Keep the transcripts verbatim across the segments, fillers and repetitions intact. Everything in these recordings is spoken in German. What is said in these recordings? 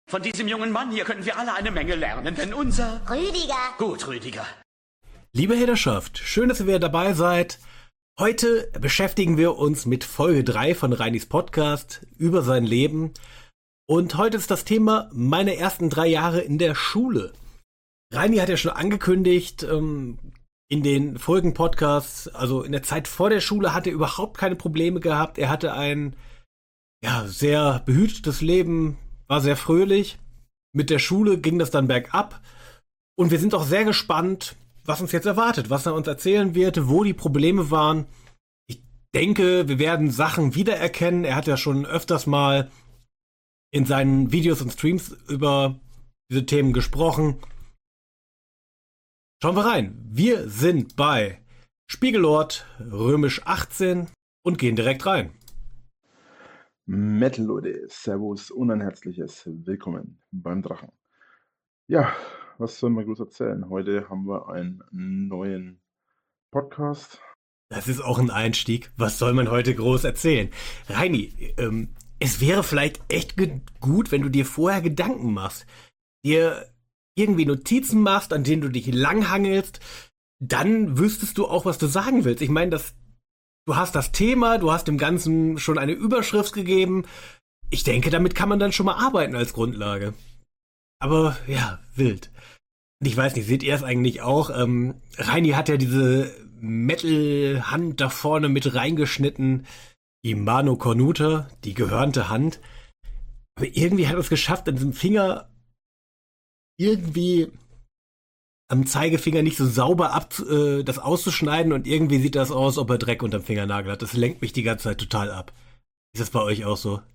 Von diesem jungen Mann hier können wir alle eine Menge lernen, denn unser... Rüdiger. Gut, Rüdiger. Liebe Hörerschaft, schön, dass ihr wieder dabei seid. Heute beschäftigen wir uns mit Folge drei von Reinis Podcast über sein Leben. Und heute ist das Thema meine ersten drei Jahre in der Schule. Reini hat ja schon angekündigt, ähm, in den vorigen Podcasts, also in der Zeit vor der Schule, hat er überhaupt keine Probleme gehabt. Er hatte ein ja, sehr behütetes Leben, war sehr fröhlich. Mit der Schule ging das dann bergab. Und wir sind auch sehr gespannt, was uns jetzt erwartet, was er uns erzählen wird, wo die Probleme waren. Ich denke, wir werden Sachen wiedererkennen. Er hat ja schon öfters mal in seinen Videos und Streams über diese Themen gesprochen. Schauen wir rein. Wir sind bei Spiegelort römisch achtzehn und gehen direkt rein. Metal Leute, Servus und ein herzliches Willkommen beim Drachen. Ja, was soll man groß erzählen? Heute haben wir einen neuen Podcast. Das ist auch ein Einstieg. Was soll man heute groß erzählen? Reini, ähm, es wäre vielleicht echt ge- gut, wenn du dir vorher Gedanken machst. Dir irgendwie Notizen machst, an denen du dich langhangelst. Dann wüsstest du auch, was du sagen willst. Ich meine, das, du hast das Thema, du hast dem Ganzen schon eine Überschrift gegeben. Ich denke, damit kann man dann schon mal arbeiten als Grundlage. Aber ja, wild. Und ich weiß nicht, seht ihr es eigentlich auch? Ähm, Reini hat ja diese Metal-Hand da vorne mit reingeschnitten. Die Mano Cornuta, die gehörnte Hand. Aber irgendwie hat er es geschafft, an diesem Finger irgendwie am Zeigefinger nicht so sauber ab, äh, das auszuschneiden, und irgendwie sieht das aus, als ob er Dreck unterm Fingernagel hat. Das lenkt mich die ganze Zeit total ab. Ist das bei euch auch so?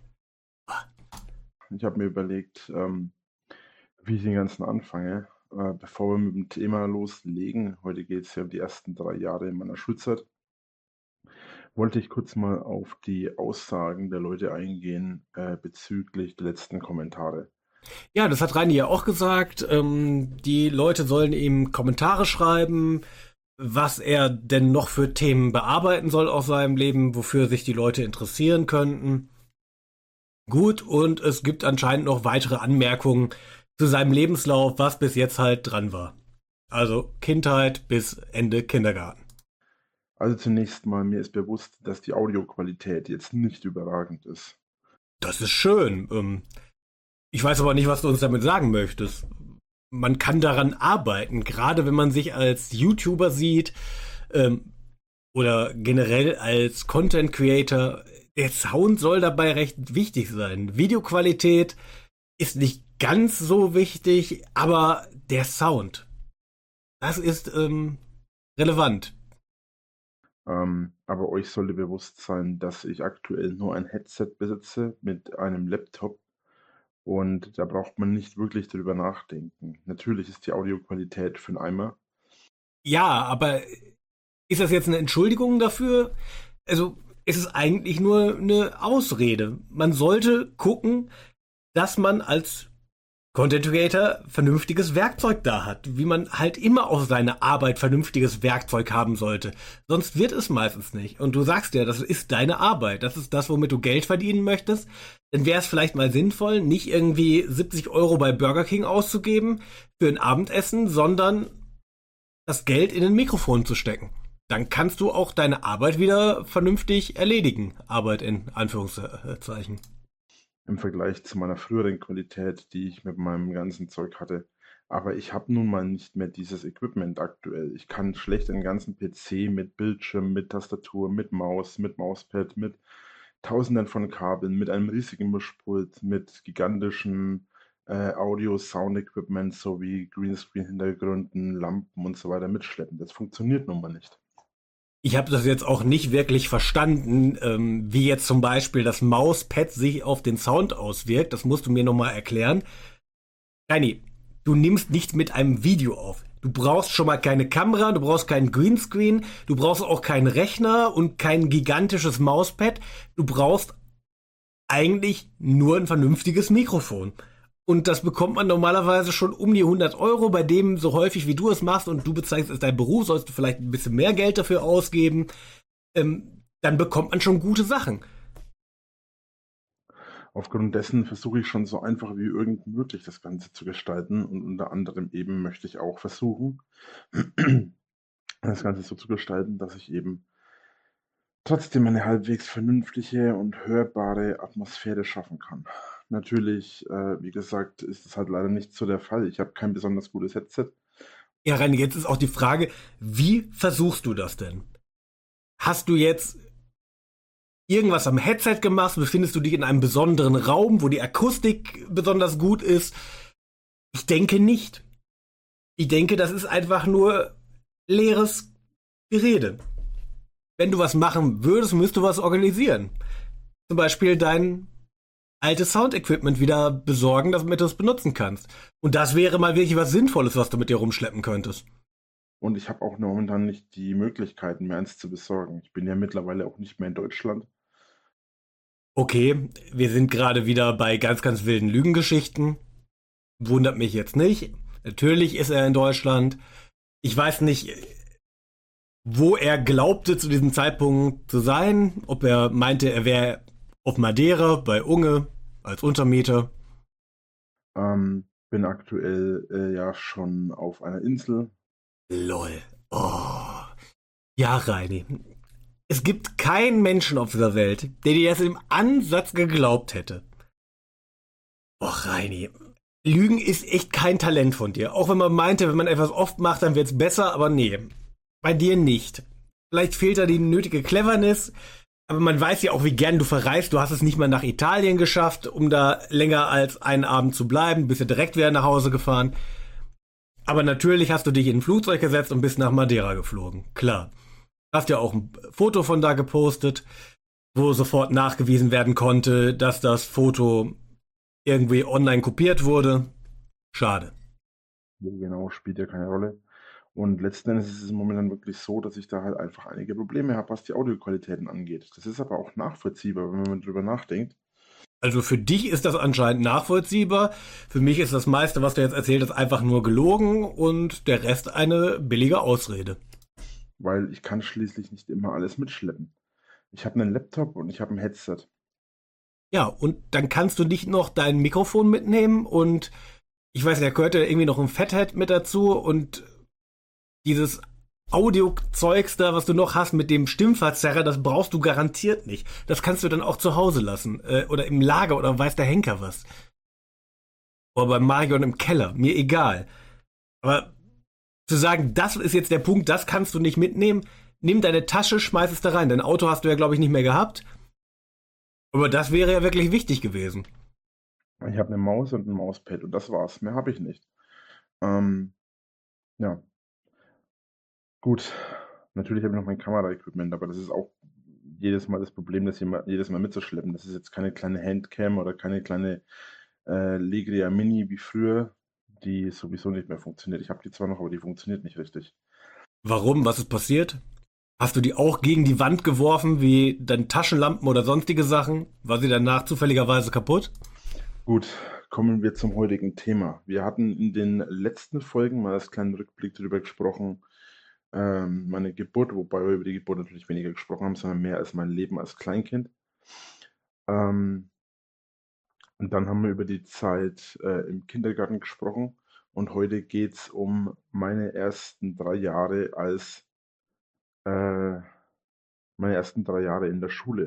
Ich habe mir überlegt, ähm, wie ich den ganzen anfange. Äh, bevor wir mit dem Thema loslegen, heute geht es ja um die ersten drei Jahre in meiner Schulzeit, wollte ich kurz mal auf die Aussagen der Leute eingehen äh, bezüglich der letzten Kommentare. Ja, das hat Reini ja auch gesagt. Ähm, die Leute sollen ihm Kommentare schreiben, was er denn noch für Themen bearbeiten soll aus seinem Leben, wofür sich die Leute interessieren könnten. Gut, und es gibt anscheinend noch weitere Anmerkungen zu seinem Lebenslauf, was bis jetzt halt dran war. Also Kindheit bis Ende Kindergarten. Also zunächst mal, mir ist bewusst, dass die Audioqualität jetzt nicht überragend ist. Das ist schön. Ähm, Ich weiß aber nicht, was du uns damit sagen möchtest. Man kann daran arbeiten, gerade wenn man sich als YouTuber sieht ähm, oder generell als Content Creator. Der Sound soll dabei recht wichtig sein. Videoqualität ist nicht ganz so wichtig, aber der Sound, das ist ähm, relevant. Ähm, aber euch sollte bewusst sein, dass ich aktuell nur ein Headset besitze mit einem Laptop. Und da braucht man nicht wirklich drüber nachdenken. Natürlich ist die Audioqualität für einen Eimer. Ja, aber ist das jetzt eine Entschuldigung dafür? Also, es ist eigentlich nur eine Ausrede. Man sollte gucken, dass man als Content Creator vernünftiges Werkzeug da hat, wie man halt immer auf seine Arbeit vernünftiges Werkzeug haben sollte. Sonst wird es meistens nicht. Und du sagst ja, das ist deine Arbeit, das ist das, womit du Geld verdienen möchtest. Dann wäre es vielleicht mal sinnvoll, nicht irgendwie siebzig Euro bei Burger King auszugeben für ein Abendessen, sondern das Geld in ein Mikrofon zu stecken. Dann kannst du auch deine Arbeit wieder vernünftig erledigen. Arbeit in Anführungszeichen. Im Vergleich zu meiner früheren Qualität, die ich mit meinem ganzen Zeug hatte. Aber ich habe nun mal nicht mehr dieses Equipment aktuell. Ich kann schlecht einen ganzen P C mit Bildschirm, mit Tastatur, mit Maus, mit Mauspad, mit Tausenden von Kabeln, mit einem riesigen Mischpult, mit gigantischen äh, Audio-Sound-Equipment sowie Greenscreen-Hintergründen, Lampen und so weiter mitschleppen. Das funktioniert nun mal nicht. Ich habe das jetzt auch nicht wirklich verstanden, ähm, wie jetzt zum Beispiel das Mauspad sich auf den Sound auswirkt. Das musst du mir nochmal erklären. Reini, du nimmst nicht mit einem Video auf. Du brauchst schon mal keine Kamera, du brauchst keinen Greenscreen, du brauchst auch keinen Rechner und kein gigantisches Mauspad. Du brauchst eigentlich nur ein vernünftiges Mikrofon. Und das bekommt man normalerweise schon um die hundert Euro. Bei dem, so häufig wie du es machst und du bezeichnest es dein Beruf, sollst du vielleicht ein bisschen mehr Geld dafür ausgeben. Ähm, dann bekommt man schon gute Sachen. Aufgrund dessen versuche ich schon so einfach wie irgend möglich das Ganze zu gestalten und unter anderem eben möchte ich auch versuchen, das Ganze so zu gestalten, dass ich eben trotzdem eine halbwegs vernünftige und hörbare Atmosphäre schaffen kann. Natürlich, äh, wie gesagt, ist es halt leider nicht so der Fall. Ich habe kein besonders gutes Headset. Ja, Reini, jetzt ist auch die Frage, wie versuchst du das denn? Hast du jetzt irgendwas am Headset gemacht? Befindest du dich in einem besonderen Raum, wo die Akustik besonders gut ist? Ich denke nicht. Ich denke, das ist einfach nur leeres Gerede. Wenn du was machen würdest, müsstest du was organisieren. Zum Beispiel dein altes Sound-Equipment wieder besorgen, damit du es benutzen kannst. Und das wäre mal wirklich was Sinnvolles, was du mit dir rumschleppen könntest. Und ich habe auch momentan nicht die Möglichkeiten, mir eins zu besorgen. Ich bin ja mittlerweile auch nicht mehr in Deutschland. Okay, wir sind gerade wieder bei ganz, ganz wilden Lügengeschichten. Wundert mich jetzt nicht. Natürlich ist er in Deutschland. Ich weiß nicht, wo er glaubte zu diesem Zeitpunkt zu sein. Ob er meinte, er wäre auf Madeira bei Unge als Untermieter. Ähm, bin aktuell äh, ja schon auf einer Insel. Lol. Oh. Ja, Reini. Es gibt keinen Menschen auf dieser Welt, der dir das im Ansatz geglaubt hätte. Och, Reini. Lügen ist echt kein Talent von dir. Auch wenn man meinte, wenn man etwas oft macht, dann wird's besser, aber nee. Bei dir nicht. Vielleicht fehlt da die nötige Cleverness, aber man weiß ja auch, wie gern du verreist. Du hast es nicht mal nach Italien geschafft, um da länger als einen Abend zu bleiben. Bist ja direkt wieder nach Hause gefahren. Aber natürlich hast du dich in ein Flugzeug gesetzt und bist nach Madeira geflogen. Klar. Hast ja auch ein Foto von da gepostet, wo sofort nachgewiesen werden konnte, dass das Foto irgendwie online kopiert wurde. Schade. Wo genau, spielt ja keine Rolle. Und letzten Endes ist es momentan wirklich so, dass ich da halt einfach einige Probleme habe, was die Audioqualitäten angeht. Das ist aber auch nachvollziehbar, wenn man drüber nachdenkt. Also für dich ist das anscheinend nachvollziehbar. Für mich ist das meiste, was du jetzt erzählt hast, einfach nur gelogen und der Rest eine billige Ausrede. Weil ich kann schließlich nicht immer alles mitschleppen. Ich habe einen Laptop und ich habe ein Headset. Ja, und dann kannst du nicht noch dein Mikrofon mitnehmen und ich weiß, da gehört ja irgendwie noch ein Fathead mit dazu und dieses Audio-Zeugs da, was du noch hast mit dem Stimmverzerrer, das brauchst du garantiert nicht. Das kannst du dann auch zu Hause lassen äh, oder im Lager oder weiß der Henker was. Oder bei Marion im Keller, mir egal. Aber zu sagen, das ist jetzt der Punkt, das kannst du nicht mitnehmen, nimm deine Tasche, schmeiß es da rein. Dein Auto hast du ja, glaube ich, nicht mehr gehabt. Aber das wäre ja wirklich wichtig gewesen. Ich habe eine Maus und ein Mauspad und das war's. Mehr habe ich nicht. Ähm, ja. Gut. Natürlich habe ich noch mein Kameraequipment, aber das ist auch jedes Mal das Problem, das jema- jedes Mal mitzuschleppen. Das ist jetzt keine kleine Handcam oder keine kleine äh, Legria Mini wie früher, die sowieso nicht mehr funktioniert. Ich habe die zwar noch, aber die funktioniert nicht richtig. Warum? Was ist passiert? Hast du die auch gegen die Wand geworfen, wie deine Taschenlampen oder sonstige Sachen? War sie danach zufälligerweise kaputt? Gut, kommen wir zum heutigen Thema. Wir hatten in den letzten Folgen mal als kleinen Rückblick darüber gesprochen, ähm, meine Geburt, wobei wir über die Geburt natürlich weniger gesprochen haben, sondern mehr als mein Leben als Kleinkind. Ähm, und dann haben wir über die Zeit äh, im Kindergarten gesprochen und heute geht es um meine ersten drei Jahre als äh, meine ersten drei Jahre in der Schule.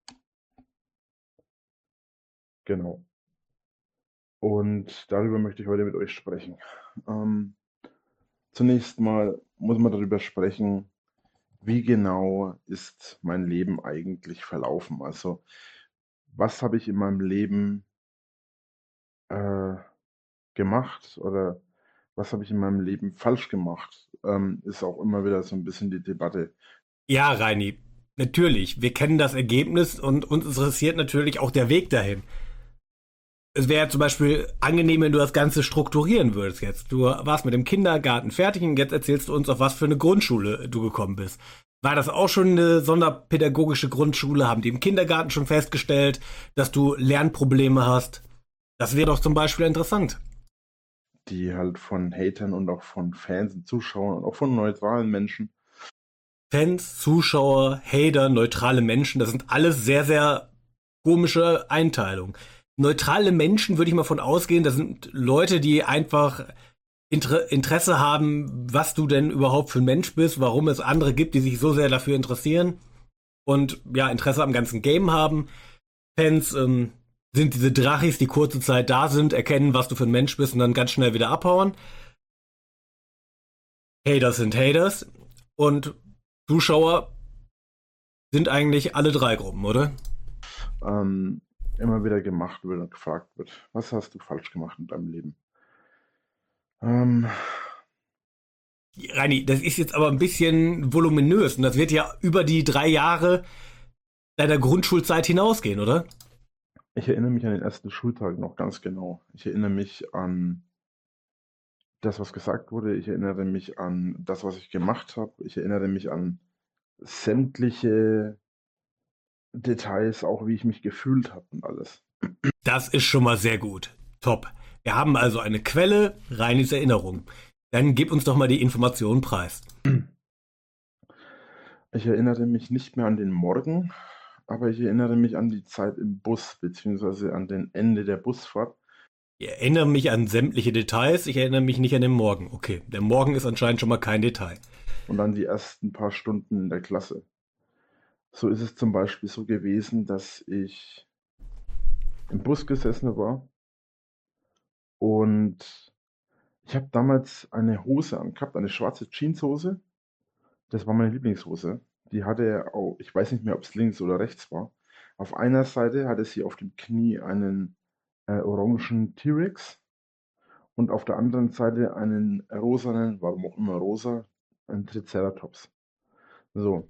Genau. Und darüber möchte ich heute mit euch sprechen. Ähm, zunächst mal muss man darüber sprechen, wie genau ist mein Leben eigentlich verlaufen? Also, was habe ich in meinem Leben äh, gemacht oder was habe ich in meinem Leben falsch gemacht? Ähm, ist auch immer wieder so ein bisschen die Debatte. Ja, Reini, natürlich. Wir kennen das Ergebnis und uns interessiert natürlich auch der Weg dahin. Es wäre zum Beispiel angenehm, wenn du das Ganze strukturieren würdest jetzt. Du warst mit dem Kindergarten fertig und jetzt erzählst du uns, auf was für eine Grundschule du gekommen bist. War das auch schon eine sonderpädagogische Grundschule? Haben die im Kindergarten schon festgestellt, dass du Lernprobleme hast? Das wäre doch zum Beispiel interessant. Die halt von Hatern und auch von Fans und Zuschauern und auch von neutralen Menschen. Fans, Zuschauer, Hater, neutrale Menschen, das sind alles sehr, sehr komische Einteilung. Neutrale Menschen würde ich mal von ausgehen, das sind Leute, die einfach Inter- Interesse haben, was du denn überhaupt für ein Mensch bist, warum es andere gibt, die sich so sehr dafür interessieren und ja, Interesse am ganzen Game haben. Fans ähm, sind diese Drachis, die kurze Zeit da sind, erkennen, was du für ein Mensch bist und dann ganz schnell wieder abhauen. Haters sind Haters und Zuschauer sind eigentlich alle drei Gruppen, oder? Ähm, immer wieder gemacht wird und gefragt wird, was hast du falsch gemacht in deinem Leben? Ähm, Reini, das ist jetzt aber ein bisschen voluminös und das wird ja über die drei Jahre deiner Grundschulzeit hinausgehen, oder? Ich erinnere mich an den ersten Schultag noch ganz genau. Ich erinnere mich an das, was gesagt wurde. Ich erinnere mich an das, was ich gemacht habe. Ich erinnere mich an sämtliche Details, auch wie ich mich gefühlt habe und alles. Das ist schon mal sehr gut. Top. Wir haben also eine Quelle, Reinis Erinnerung. Dann gib uns doch mal die Informationen preis. Ich erinnere mich nicht mehr an den Morgen, aber ich erinnere mich an die Zeit im Bus, beziehungsweise an den Ende der Busfahrt. Ich erinnere mich an sämtliche Details, ich erinnere mich nicht an den Morgen. Okay, der Morgen ist anscheinend schon mal kein Detail. Und dann die ersten paar Stunden in der Klasse. So ist es zum Beispiel so gewesen, dass ich im Bus gesessen war und ich habe damals eine Hose angehabt, eine schwarze Jeanshose. Das war meine Lieblingshose. Die hatte auch, ich weiß nicht mehr, ob es links oder rechts war. Auf einer Seite hatte sie auf dem Knie einen äh, orangen T-Rex und auf der anderen Seite einen rosanen, warum auch immer rosa, einen Triceratops. So.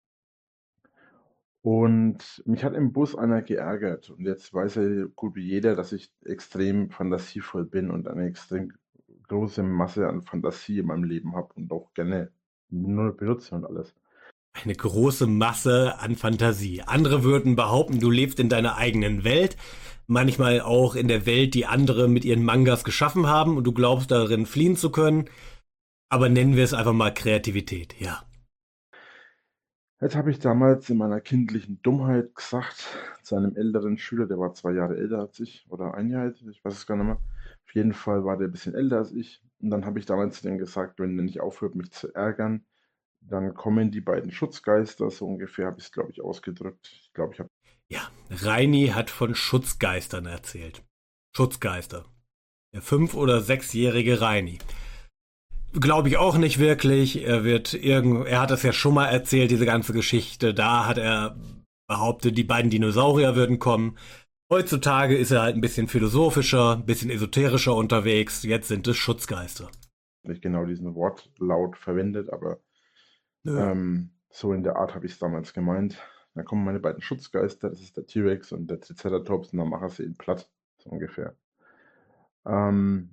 Und mich hat im Bus einer geärgert. Und jetzt weiß ja gut wie jeder, dass ich extrem fantasievoll bin und eine extrem große Masse an Fantasie in meinem Leben habe und auch gerne nur benutze und alles. Eine große Masse an Fantasie. Andere würden behaupten, du lebst in deiner eigenen Welt, manchmal auch in der Welt, die andere mit ihren Mangas geschaffen haben und du glaubst darin fliehen zu können. Aber nennen wir es einfach mal Kreativität, ja. Jetzt habe ich damals in meiner kindlichen Dummheit gesagt zu einem älteren Schüler, der war zwei Jahre älter als ich oder ein Jahr älter, ich weiß es gar nicht mehr. Auf jeden Fall war der ein bisschen älter als ich. Und dann habe ich damals zu dem gesagt, wenn der nicht aufhört, mich zu ärgern, dann kommen die beiden Schutzgeister, so ungefähr habe ich es, glaube ich, ausgedrückt. Ich glaube, ich habe... Ja, Reini hat von Schutzgeistern erzählt. Schutzgeister. Der fünf- oder sechsjährige Reini. Glaube ich auch nicht wirklich. Er wird irgend, er hat das ja schon mal erzählt, diese ganze Geschichte. Da hat er behauptet, die beiden Dinosaurier würden kommen. Heutzutage ist er halt ein bisschen philosophischer, ein bisschen esoterischer unterwegs. Jetzt sind es Schutzgeister. Nicht genau diesen Wortlaut verwendet, aber ähm, so in der Art habe ich es damals gemeint. Dann kommen meine beiden Schutzgeister, das ist der T-Rex und der Triceratops, und dann machen sie ihn platt, so ungefähr. Ähm,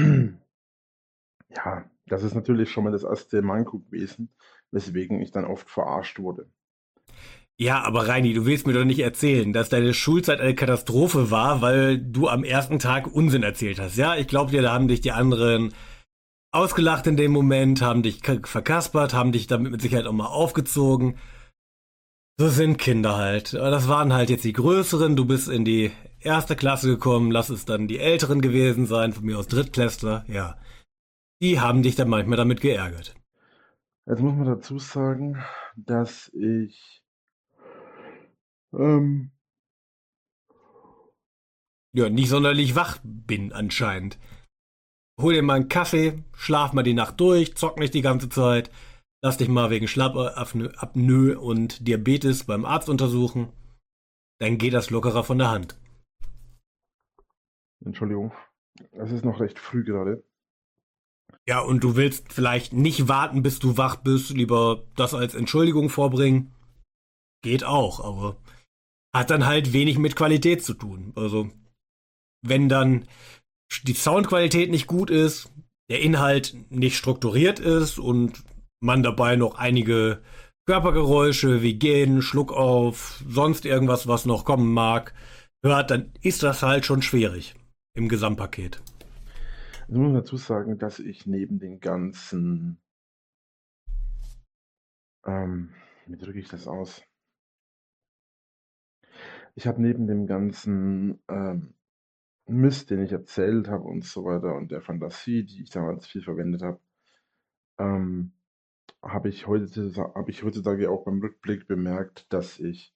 ja, das ist natürlich schon mal das erste Manko gewesen, weswegen ich dann oft verarscht wurde. Ja, aber Reini, du willst mir doch nicht erzählen, dass deine Schulzeit eine Katastrophe war, weil du am ersten Tag Unsinn erzählt hast. Ja, ich glaube dir, da haben dich die anderen ausgelacht in dem Moment, haben dich verkaspert, haben dich damit mit Sicherheit auch mal aufgezogen. So sind Kinder halt. Das waren halt jetzt die Größeren, du bist in die erste Klasse gekommen, lass es dann die Älteren gewesen sein, von mir aus Drittklässler, ja. Die haben dich dann manchmal damit geärgert. Jetzt muss man dazu sagen, dass ich ähm, ja, nicht sonderlich wach bin anscheinend. Hol dir mal einen Kaffee, schlaf mal die Nacht durch, zock nicht die ganze Zeit, lass dich mal wegen Schlafapnoe und Diabetes beim Arzt untersuchen, dann geht das lockerer von der Hand. Entschuldigung, es ist noch recht früh gerade. Ja, und du willst vielleicht nicht warten, bis du wach bist, lieber das als Entschuldigung vorbringen. Geht auch, aber hat dann halt wenig mit Qualität zu tun. Also, wenn dann die Soundqualität nicht gut ist, der Inhalt nicht strukturiert ist und man dabei noch einige Körpergeräusche wie Gähnen, Schluck auf, sonst irgendwas, was noch kommen mag, hört, dann ist das halt schon schwierig im Gesamtpaket. Ich muss dazu sagen, dass ich neben den ganzen, ähm, wie drücke ich das aus? Ich habe neben dem ganzen ähm, Mist, den ich erzählt habe und so weiter und der Fantasie, die ich damals viel verwendet habe, ähm, habe ich heute, habe ich heutzutage auch beim Rückblick bemerkt, dass ich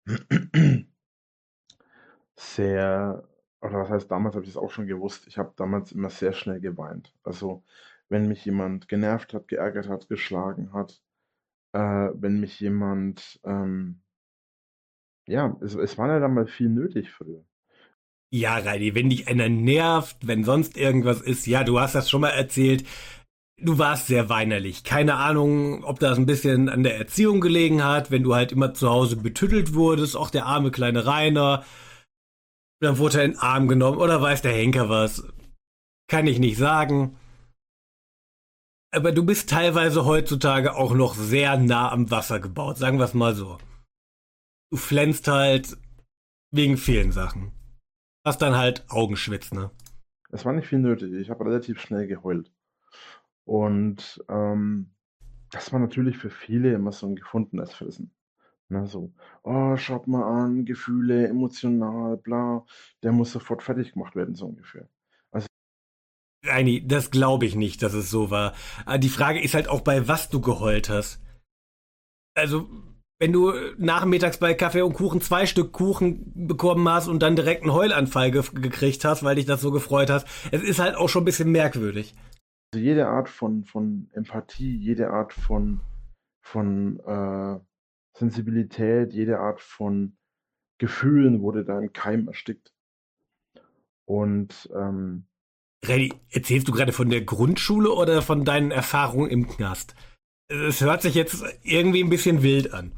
sehr, oder was heißt damals, habe ich es auch schon gewusst, ich habe damals immer sehr schnell geweint. Also wenn mich jemand genervt hat, geärgert hat, geschlagen hat, äh, wenn mich jemand, ähm, ja, es, es war ja dann mal viel nötig früher. Ja, Reini, wenn dich einer nervt, wenn sonst irgendwas ist, ja, du hast das schon mal erzählt, du warst sehr weinerlich. Keine Ahnung, ob das ein bisschen an der Erziehung gelegen hat, wenn du halt immer zu Hause betüttelt wurdest, auch der arme kleine Rainer, dann wurde er in den Arm genommen oder weiß der Henker was. Kann ich nicht sagen. Aber du bist teilweise heutzutage auch noch sehr nah am Wasser gebaut, sagen wir es mal so. Du flänzt halt wegen vielen Sachen. Hast dann halt Augenschwitz, ne? Es war nicht viel nötig. Ich habe relativ schnell geheult. Und ähm, das war natürlich für viele immer so ein gefundenes Fressen. Ne, so, oh, schaut mal an, Gefühle, emotional, bla, der muss sofort fertig gemacht werden, so ungefähr. Also Reini, das glaube ich nicht, dass es so war. Aber die Frage ist halt auch, bei was du geheult hast. Also, wenn du nachmittags bei Kaffee und Kuchen zwei Stück Kuchen bekommen hast und dann direkt einen Heulanfall ge gekriegt hast, weil dich das so gefreut hast, es ist halt auch schon ein bisschen merkwürdig. jede Art von, von Empathie, jede Art von, von äh, Sensibilität, jede Art von Gefühlen wurde da im Keim erstickt. Und ähm, Reini, erzählst du gerade von der Grundschule oder von deinen Erfahrungen im Knast? Es hört sich jetzt irgendwie ein bisschen wild an.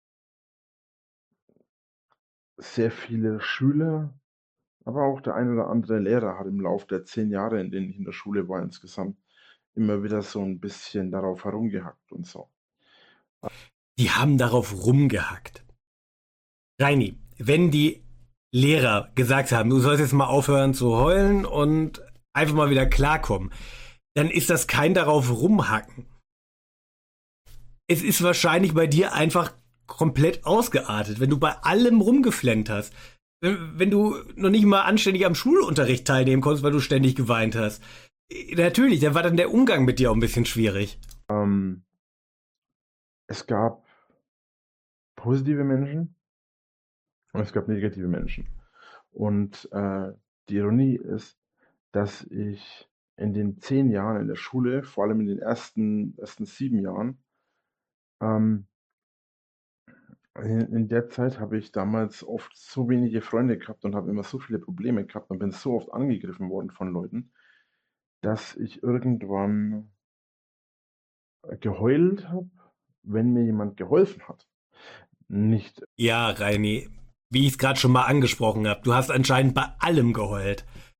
sehr viele Schüler, aber auch der ein oder andere Lehrer hat im Laufe der zehn Jahre, in denen ich in der Schule war, insgesamt immer wieder so ein bisschen darauf herumgehackt und so. Die haben darauf rumgehackt. Reini, wenn die Lehrer gesagt haben, du sollst jetzt mal aufhören zu heulen und einfach mal wieder klarkommen, dann ist das kein darauf rumhacken. Es ist wahrscheinlich bei dir einfach komplett ausgeartet, wenn du bei allem rumgeflennt hast. Wenn, wenn du noch nicht mal anständig am Schulunterricht teilnehmen konntest, weil du ständig geweint hast. Natürlich, da war dann der Umgang mit dir auch ein bisschen schwierig. Ähm, es gab positive Menschen und es gab negative Menschen. Und äh, die Ironie ist, dass ich in den zehn Jahren in der Schule, vor allem in den ersten, ersten sieben Jahren, ähm, in, in der Zeit habe ich damals oft so wenige Freunde gehabt und habe immer so viele Probleme gehabt und bin so oft angegriffen worden von Leuten, dass ich irgendwann geheult habe, wenn mir jemand geholfen hat. Nicht, Ja, Reini, wie ich es gerade schon mal angesprochen habe, du hast anscheinend bei allem geheult.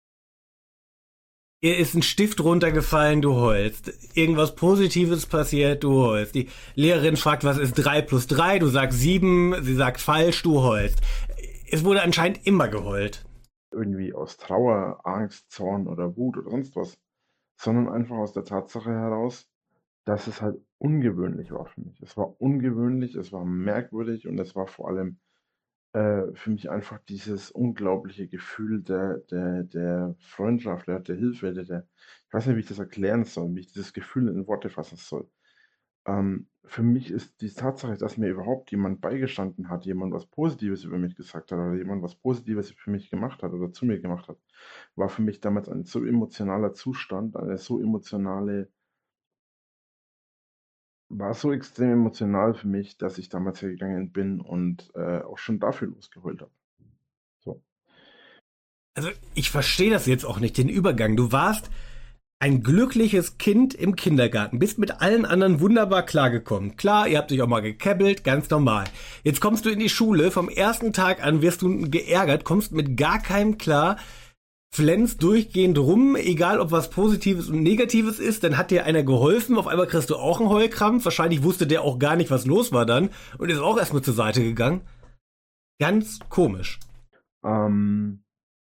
Ihr ist ein Stift runtergefallen, du heulst. Irgendwas Positives passiert, du heulst. Die Lehrerin fragt, was ist drei plus drei? Du sagst sieben, sie sagt falsch, du heulst. Es wurde anscheinend immer geheult. irgendwie aus Trauer, Angst, Zorn oder Wut oder sonst was, sondern einfach aus der Tatsache heraus, dass es halt ungewöhnlich war für mich. Es war ungewöhnlich, es war merkwürdig und es war vor allem äh, für mich einfach dieses unglaubliche Gefühl der, der, der Freundschaft, der, der Hilfe, der, der, ich weiß nicht, wie ich das erklären soll, wie ich dieses Gefühl in Worte fassen soll. Ähm, für mich ist die Tatsache, dass mir überhaupt jemand beigestanden hat, jemand was Positives über mich gesagt hat oder jemand was Positives für mich gemacht hat oder zu mir gemacht hat, war für mich damals ein so emotionaler Zustand, eine so emotionale, war so extrem emotional für mich, dass ich damals hergegangen bin und äh, auch schon dafür losgeheult habe. So. Also ich verstehe das jetzt auch nicht, den Übergang. Du warst ein glückliches Kind im Kindergarten, bist mit allen anderen wunderbar klargekommen. Klar, ihr habt euch auch mal gekebbelt, ganz normal. Jetzt kommst du in die Schule, vom ersten Tag an wirst du geärgert, kommst mit gar keinem klar, flänzt durchgehend rum, egal ob was Positives und Negatives ist, dann hat dir einer geholfen, auf einmal kriegst du auch einen Heulkrampf, wahrscheinlich wusste der auch gar nicht, was los war dann und ist auch erstmal zur Seite gegangen. Ganz komisch. Ähm,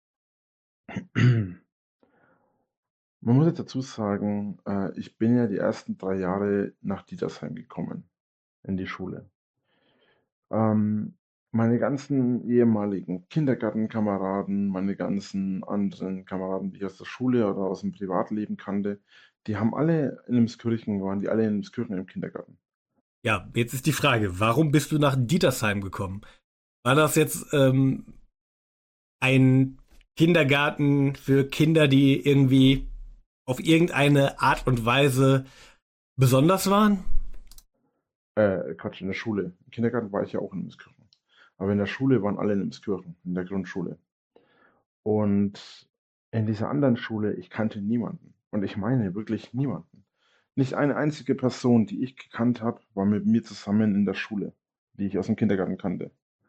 Man muss jetzt dazu sagen, äh, ich bin ja die ersten drei Jahre nach Dietersheim gekommen in die Schule. Ähm, Meine ganzen ehemaligen Kindergartenkameraden, meine ganzen anderen Kameraden, die ich aus der Schule oder aus dem Privatleben kannte, die haben alle in Emskirchen, waren die alle in Emskirchen im Kindergarten. Ja, jetzt ist die Frage, warum bist du nach Dietersheim gekommen? War das jetzt ähm, ein Kindergarten für Kinder, die irgendwie auf irgendeine Art und Weise besonders waren? Äh, Quatsch, in der Schule. Im Kindergarten war ich ja auch in Emskirchen. Aber in der Schule waren alle in Emskirchen, in der Grundschule. Und in dieser anderen Schule, ich kannte niemanden. Und ich meine wirklich niemanden. Nicht eine einzige Person, die ich gekannt habe, war mit mir zusammen in der Schule, die ich aus dem Kindergarten kannte.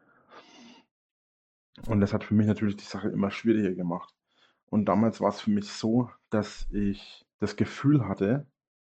Und das hat für mich natürlich die Sache immer schwieriger gemacht. Und damals war es für mich so, dass ich das Gefühl hatte,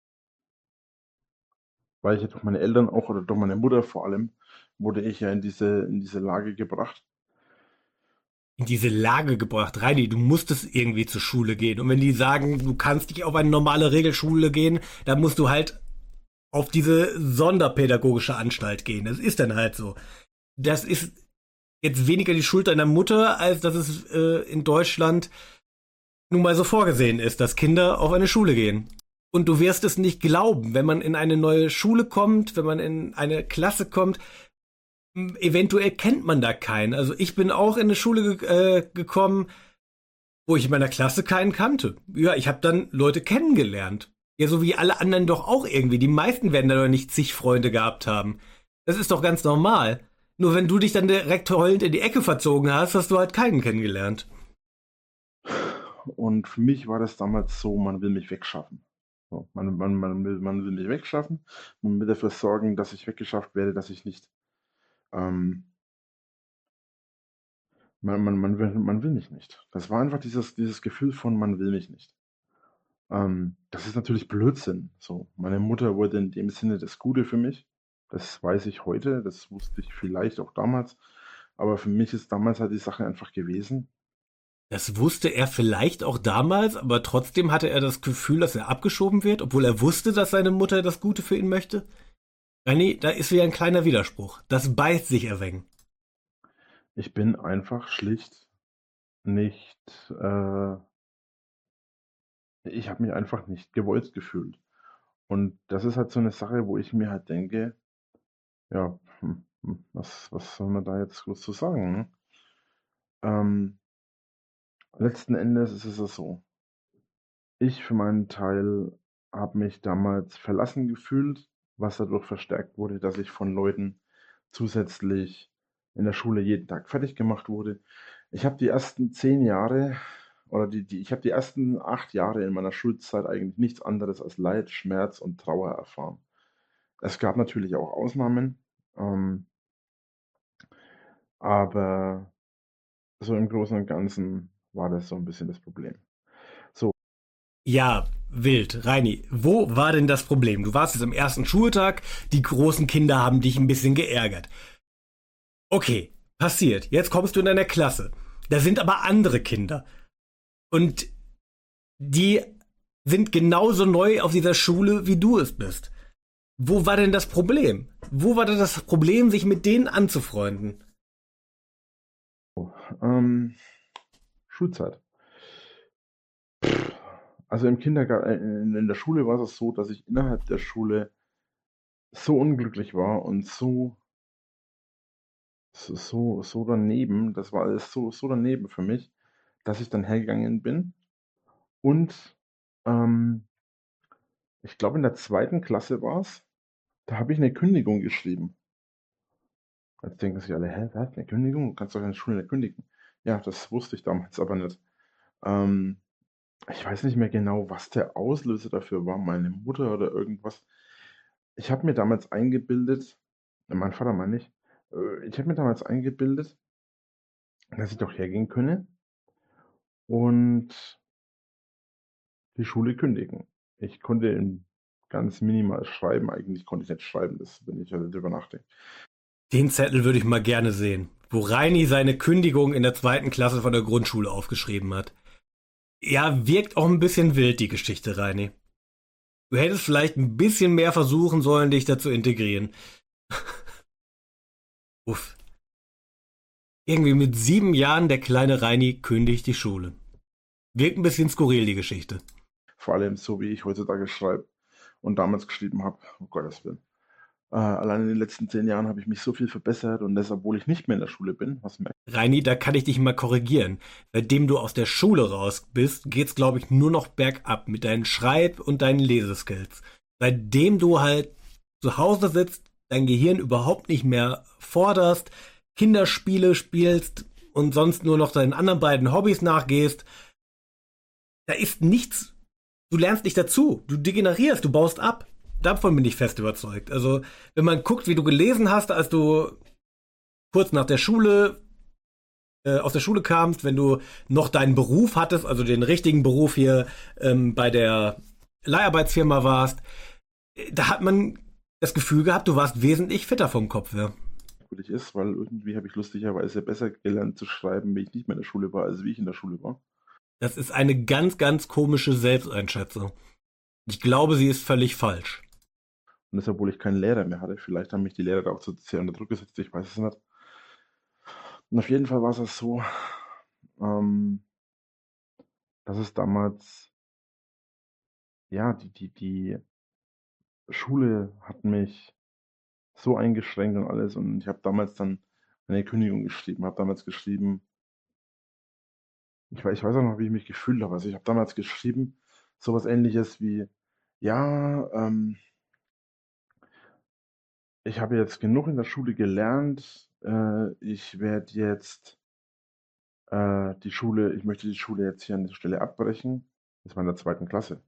weil ich ja durch meine Eltern auch oder durch meine Mutter vor allem, wurde ich ja in diese, in diese Lage gebracht. In diese Lage gebracht. Reini, du musstest irgendwie zur Schule gehen. Und wenn die sagen, du kannst nicht auf eine normale Regelschule gehen, dann musst du halt auf diese sonderpädagogische Anstalt gehen. Das ist dann halt so. Das ist jetzt weniger die Schuld deiner Mutter, als dass es äh, in Deutschland nun mal so vorgesehen ist, dass Kinder auf eine Schule gehen. Und du wirst es nicht glauben, wenn man in eine neue Schule kommt, wenn man in eine Klasse kommt, eventuell kennt man da keinen. Also ich bin auch in eine Schule ge äh, gekommen, wo ich in meiner Klasse keinen kannte. Ja, ich habe dann Leute kennengelernt. Ja, so wie alle anderen doch auch irgendwie. Die meisten werden da doch nicht zig Freunde gehabt haben. Das ist doch ganz normal. Nur wenn du dich dann direkt heulend in die Ecke verzogen hast, hast du halt keinen kennengelernt. Und für mich war das damals so, man will mich wegschaffen. So, man, man, man, will, man will mich wegschaffen. Man will dafür sorgen, dass ich weggeschafft werde, dass ich nicht ähm, Man, man, man, will, man will mich nicht. Das war einfach dieses, dieses Gefühl von, man will mich nicht. Ähm, das ist natürlich Blödsinn. So, meine Mutter wurde in dem Sinne das Gute für mich. Das weiß ich heute, das wusste ich vielleicht auch damals. Aber für mich ist damals halt die Sache einfach gewesen. Das wusste er vielleicht auch damals, aber trotzdem hatte er das Gefühl, dass er abgeschoben wird, obwohl er wusste, dass seine Mutter das Gute für ihn möchte. Reini, da ist wieder ein kleiner Widerspruch. Das beißt sich erwägen. Ich bin einfach schlicht nicht, äh, ich habe mich einfach nicht gewollt gefühlt. Und das ist halt so eine Sache, wo ich mir halt denke, ja, hm, hm, was, was soll man da jetzt groß zu sagen, ne? Ähm, letzten Endes ist es ja so. Ich für meinen Teil habe mich damals verlassen gefühlt, was dadurch verstärkt wurde, dass ich von Leuten zusätzlich in der Schule jeden Tag fertig gemacht wurde. Ich habe die ersten zehn Jahre oder die, die, ich habe die ersten acht Jahre in meiner Schulzeit eigentlich nichts anderes als Leid, Schmerz und Trauer erfahren. Es gab natürlich auch Ausnahmen, ähm, aber so im Großen und Ganzen war das so ein bisschen das Problem. So, Ja, wild. Reini, wo war denn das Problem? Du warst jetzt am ersten Schultag, die großen Kinder haben dich ein bisschen geärgert. Okay, passiert. Jetzt kommst du in deiner Klasse. Da sind aber andere Kinder. Und die sind genauso neu auf dieser Schule, wie du es bist. Wo war denn das Problem? Wo war denn das Problem, sich mit denen anzufreunden? ähm, Schulzeit. Also im Kindergarten, in der Schule war es so, dass ich innerhalb der Schule so unglücklich war und so, so, so daneben, das war alles so, so daneben für mich, dass ich dann hergegangen bin und ähm, ich glaube in der zweiten Klasse war es, da habe ich eine Kündigung geschrieben. Jetzt denken sich alle, hä, was, eine Kündigung? Du kannst doch in der Schule nicht kündigen. Ja, das wusste ich damals aber nicht. Ähm, ich weiß nicht mehr genau, was der Auslöser dafür war, meine Mutter oder irgendwas. Ich habe mir damals eingebildet, äh, mein Vater meine ich, äh, ich habe mir damals eingebildet, dass ich doch hergehen könne und die Schule kündigen. Ich konnte in ganz minimal schreiben, eigentlich konnte ich nicht schreiben, das, wenn ich halt drüber nachdenke. Den Zettel würde ich mal gerne sehen, wo Reini seine Kündigung in der zweiten Klasse von der Grundschule aufgeschrieben hat. Ja, wirkt auch ein bisschen wild, die Geschichte, Reini. Du hättest vielleicht ein bisschen mehr versuchen sollen, dich da zu integrieren. Uff. Irgendwie mit sieben Jahren der kleine Reini kündigt die Schule. Wirkt ein bisschen skurril, die Geschichte. Vor allem so, wie ich heutzutage schreibe und damals geschrieben habe. Um Gottes Willen. Äh, allein in den letzten zehn Jahren habe ich mich so viel verbessert und das, obwohl ich nicht mehr in der Schule bin. Was merkt Reini, da kann ich dich mal korrigieren. Seitdem du aus der Schule raus bist, geht's, glaube ich, nur noch bergab mit deinen Schreib- und deinen Leseskills. Seitdem du halt zu Hause sitzt, dein Gehirn überhaupt nicht mehr forderst, Kinderspiele spielst und sonst nur noch deinen anderen beiden Hobbys nachgehst, da ist nichts, du lernst nicht dazu, du degenerierst, du baust ab. Davon bin ich fest überzeugt. Also, wenn man guckt, wie du gelesen hast, als du kurz nach der Schule, äh, aus der Schule kamst, wenn du noch deinen Beruf hattest, also den richtigen Beruf hier ähm, bei der Leiharbeitsfirma warst, da hat man das Gefühl gehabt, du warst wesentlich fitter vom Kopf her. merkwürdig ist, weil irgendwie habe ich lustigerweise besser gelernt zu schreiben, wenn ich nicht mehr in der Schule war, als wie ich in der Schule war. Das ist eine ganz, ganz komische Selbsteinschätzung. Ich glaube, sie ist völlig falsch. Und das, obwohl ich keinen Lehrer mehr hatte. Vielleicht haben mich die Lehrer da auch zu sehr unter Druck gesetzt, ich weiß es nicht. Und auf jeden Fall war es das so, ähm, dass es damals, ja, die, die, die Schule hat mich so eingeschränkt und alles. Und ich habe damals dann eine Kündigung geschrieben, habe damals geschrieben, ich weiß, ich weiß auch noch, wie ich mich gefühlt habe. Also ich habe damals geschrieben, sowas ähnliches wie, ja, ähm, ich habe jetzt genug in der Schule gelernt, äh, ich werde jetzt äh, die Schule, ich möchte die Schule jetzt hier an der Stelle abbrechen. Das war in der zweiten Klasse.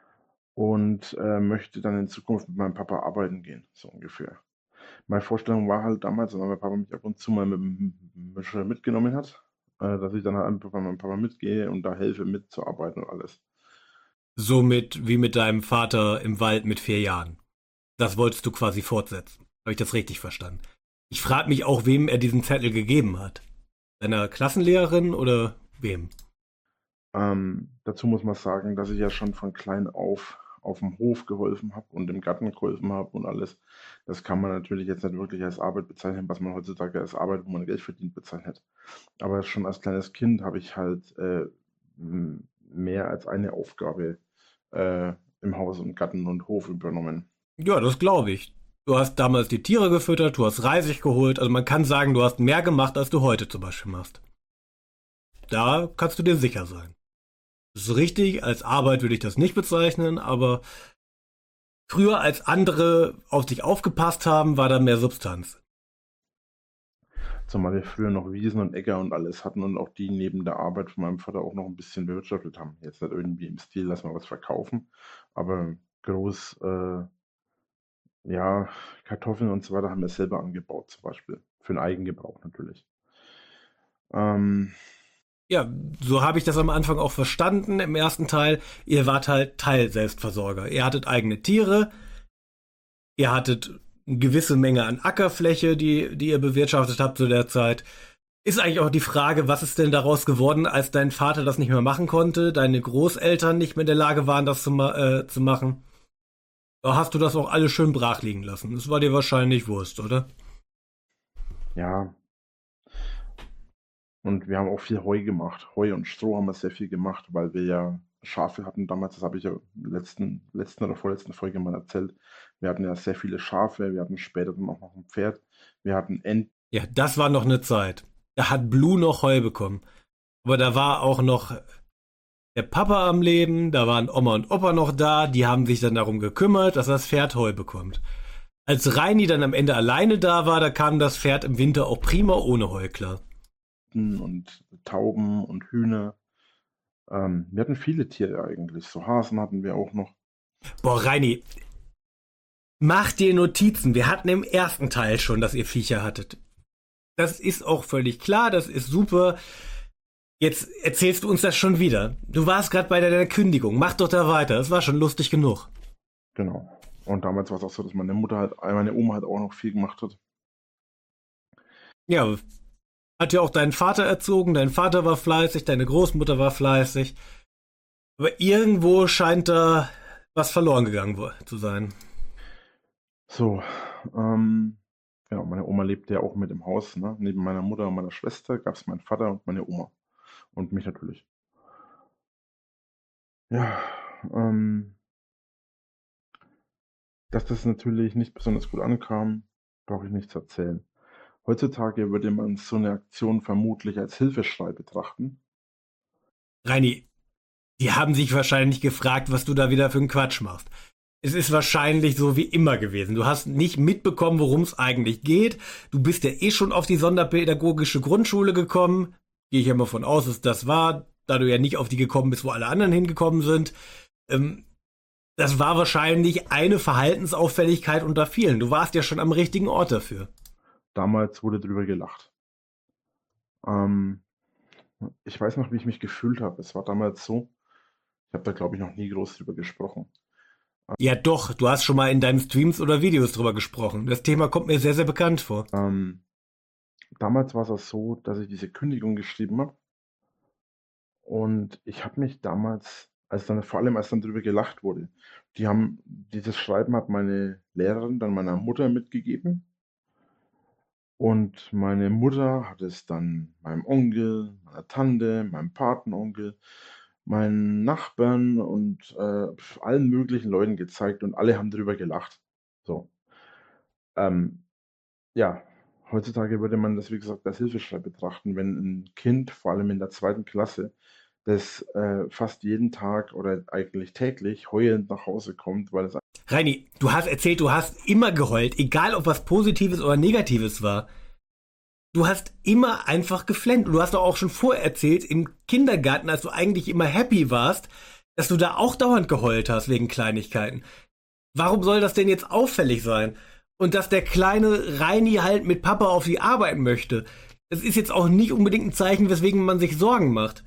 Und äh, möchte dann in Zukunft mit meinem Papa arbeiten gehen, so ungefähr. Meine Vorstellung war halt damals, weil mein Papa mich ab und zu mal mit dem Mischer mitgenommen hat, äh, dass ich dann halt einfach bei meinem Papa mitgehe und da helfe mitzuarbeiten und alles. So mit, wie mit deinem Vater im Wald mit vier Jahren. Das wolltest du quasi fortsetzen. Habe ich das richtig verstanden? Ich frage mich auch, wem er diesen Zettel gegeben hat. Deiner Klassenlehrerin oder wem? Ähm, dazu muss man sagen, dass ich ja schon von klein auf auf dem Hof geholfen habe und im Garten geholfen habe und alles. Das kann man natürlich jetzt nicht wirklich als Arbeit bezeichnen, was man heutzutage als Arbeit, wo man Geld verdient, bezeichnet. Aber schon als kleines Kind habe ich halt äh, m- mehr als eine Aufgabe äh, im Haus und Garten und Hof übernommen. Ja, das glaube ich. Du hast damals die Tiere gefüttert, du hast Reisig geholt. Also man kann sagen, du hast mehr gemacht, als du heute zum Beispiel machst. Da kannst du dir sicher sein. Das ist richtig, als Arbeit würde ich das nicht bezeichnen, aber früher, als andere auf dich aufgepasst haben, war da mehr Substanz. Zumal wir früher noch Wiesen und Äcker und alles hatten und auch die neben der Arbeit von meinem Vater auch noch ein bisschen bewirtschaftet haben. Jetzt nicht irgendwie im Stil, lass mal was verkaufen, aber groß, äh, ja, Kartoffeln und so weiter haben wir selber angebaut, zum Beispiel. Für den Eigengebrauch natürlich. Ähm, Ja, so habe ich das am Anfang auch verstanden im ersten Teil. Ihr wart halt Teil-Selbstversorger. Ihr hattet eigene Tiere, ihr hattet eine gewisse Menge an Ackerfläche, die, die ihr bewirtschaftet habt zu der Zeit. Ist eigentlich auch die Frage, was ist denn daraus geworden, als dein Vater das nicht mehr machen konnte, deine Großeltern nicht mehr in der Lage waren, das zu, ma äh, zu machen? Da hast du das auch alles schön brach liegen lassen. Das war dir wahrscheinlich Wurst, oder? ja, und wir haben auch viel Heu gemacht. Heu und Stroh haben wir sehr viel gemacht, weil wir ja Schafe hatten damals. Das habe ich ja in der letzten, letzten oder vorletzten Folge mal erzählt. Wir hatten ja sehr viele Schafe. Wir hatten später dann auch noch ein Pferd. Wir hatten Enten. Ja, das war noch eine Zeit. Da hat Blue noch Heu bekommen. Aber da war auch noch der Papa am Leben, da waren Oma und Opa noch da, die haben sich dann darum gekümmert, dass das Pferd Heu bekommt. Als Reini dann am Ende alleine da war, da kam das Pferd im Winter auch prima ohne Heu klar. und Tauben und Hühner. Ähm, wir hatten viele Tiere eigentlich. So Hasen hatten wir auch noch. Boah, Reini, mach dir Notizen. Wir hatten im ersten Teil schon, dass ihr Viecher hattet. Das ist auch völlig klar, das ist super. Jetzt erzählst du uns das schon wieder. Du warst gerade bei deiner Kündigung. Mach doch da weiter. Das war schon lustig genug. Genau. Und damals war es auch so, dass meine Mutter halt, meine Oma halt auch noch viel gemacht hat. Ja, hat ja auch deinen Vater erzogen. Dein Vater war fleißig, deine Großmutter war fleißig. Aber irgendwo scheint da was verloren gegangen zu sein. So, ähm, Genau, meine Oma lebte ja auch mit im Haus, ne? Neben meiner Mutter und meiner Schwester gab es meinen Vater und meine Oma. Und mich natürlich. Ja, ähm, dass das natürlich nicht besonders gut ankam, brauche ich nicht zu erzählen. Heutzutage würde man so eine Aktion vermutlich als Hilfeschrei betrachten. Reini, die haben sich wahrscheinlich gefragt, was du da wieder für einen Quatsch machst. Es ist wahrscheinlich so wie immer gewesen. Du hast nicht mitbekommen, worum es eigentlich geht. Du bist ja eh schon auf die sonderpädagogische Grundschule gekommen. Gehe ich ja mal von aus, dass das war, da du ja nicht auf die gekommen bist, wo alle anderen hingekommen sind. Ähm, das war wahrscheinlich eine Verhaltensauffälligkeit unter vielen. Du warst ja schon am richtigen Ort dafür. Damals wurde drüber gelacht. Ähm, ich weiß noch, wie ich mich gefühlt habe. Es war damals so, ich habe da, glaube ich, noch nie groß drüber gesprochen. Ja doch, du hast schon mal in deinen Streams oder Videos drüber gesprochen. Das Thema kommt mir sehr, sehr bekannt vor. Ähm, damals war es auch so, dass ich diese Kündigung geschrieben habe. Und ich habe mich damals, als dann, vor allem als dann drüber gelacht wurde, die haben, dieses Schreiben hat meine Lehrerin dann meiner Mutter mitgegeben. Und meine Mutter hat es dann meinem Onkel, meiner Tante, meinem Patenonkel, meinen Nachbarn und äh, allen möglichen Leuten gezeigt und alle haben drüber gelacht. So. Ähm, ja, heutzutage würde man das, wie gesagt, als Hilfeschrei betrachten, wenn ein Kind, vor allem in der zweiten Klasse, das äh, fast jeden Tag oder eigentlich täglich heulend nach Hause kommt, weil es... Reini, du hast erzählt, du hast immer geheult, egal ob was Positives oder Negatives war. Du hast immer einfach geflennt. Und du hast doch auch schon vorher erzählt, im Kindergarten, als du eigentlich immer happy warst, dass du da auch dauernd geheult hast wegen Kleinigkeiten. Warum soll das denn jetzt auffällig sein? Und dass der kleine Reini halt mit Papa auf die Arbeit möchte, das ist jetzt auch nicht unbedingt ein Zeichen, weswegen man sich Sorgen macht.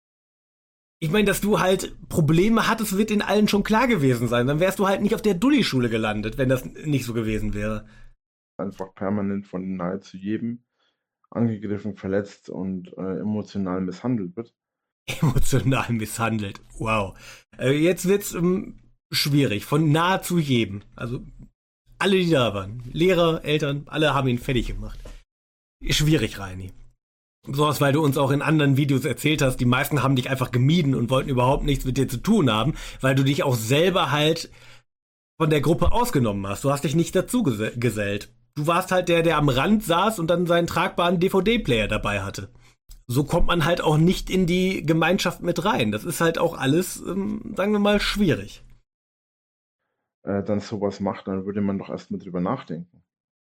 Ich meine, dass du halt Probleme hattest, wird in allen schon klar gewesen sein. Dann wärst du halt nicht auf der Dulli-Schule gelandet, wenn das nicht so gewesen wäre. Einfach permanent von nahezu jedem angegriffen, verletzt und äh, emotional misshandelt wird. Emotional misshandelt, wow. Äh, jetzt wird's ähm, schwierig, von nahezu jedem. Also alle, die da waren, Lehrer, Eltern, alle haben ihn fertig gemacht. Schwierig, Reini. Sowas, weil du uns auch in anderen Videos erzählt hast, die meisten haben dich einfach gemieden und wollten überhaupt nichts mit dir zu tun haben, weil du dich auch selber halt von der Gruppe ausgenommen hast. Du hast dich nicht dazu ges- gesellt. Du warst halt der, der am Rand saß und dann seinen tragbaren D V D-Player dabei hatte. So kommt man halt auch nicht in die Gemeinschaft mit rein. Das ist halt auch alles, ähm, sagen wir mal, schwierig. Äh, dann sowas macht, dann würde man doch erst mal drüber nachdenken.